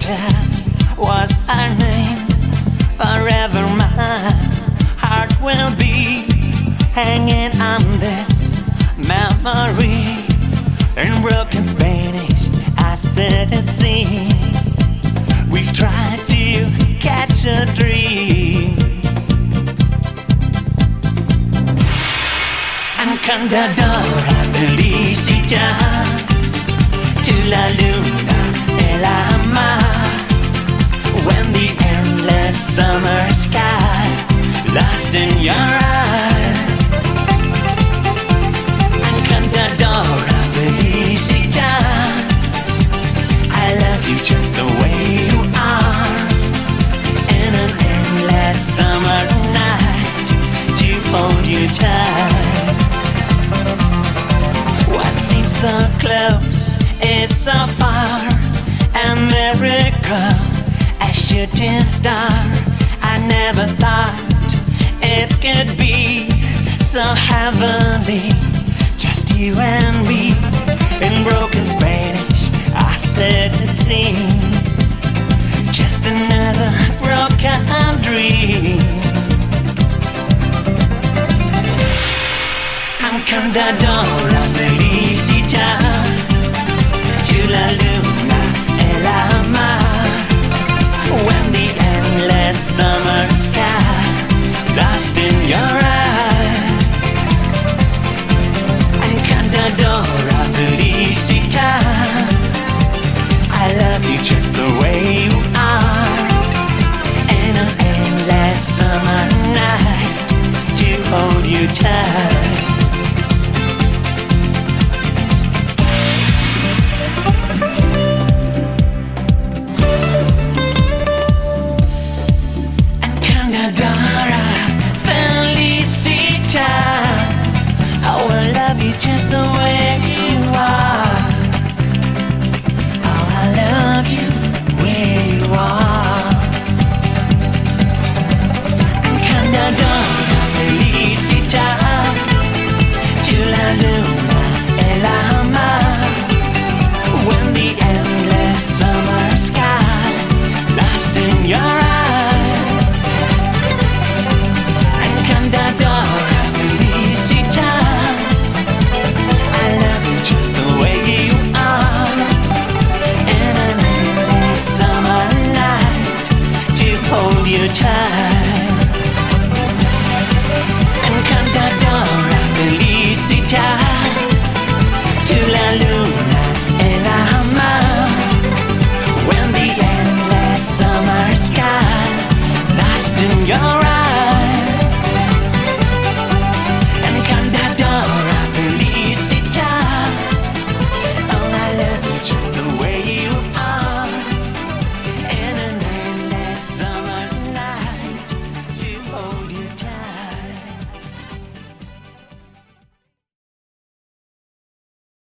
that was our name. Forever my heart will be hanging on this memory. In broken Spanish I said it seems we've tried to catch a dream. Encantadora felicidad, to la luna y la mar. When the endless summer sky lost in your eyes. Encantadora felicidad, I love you just the way you are. In an endless summer night, to hold you tight. What seems so close is so far. A miracle, a shooting star. I never thought it could be so heavenly. Just you and me. In broken Spanish I said it seems just another broken dream. Encantadora felicidad, to la luna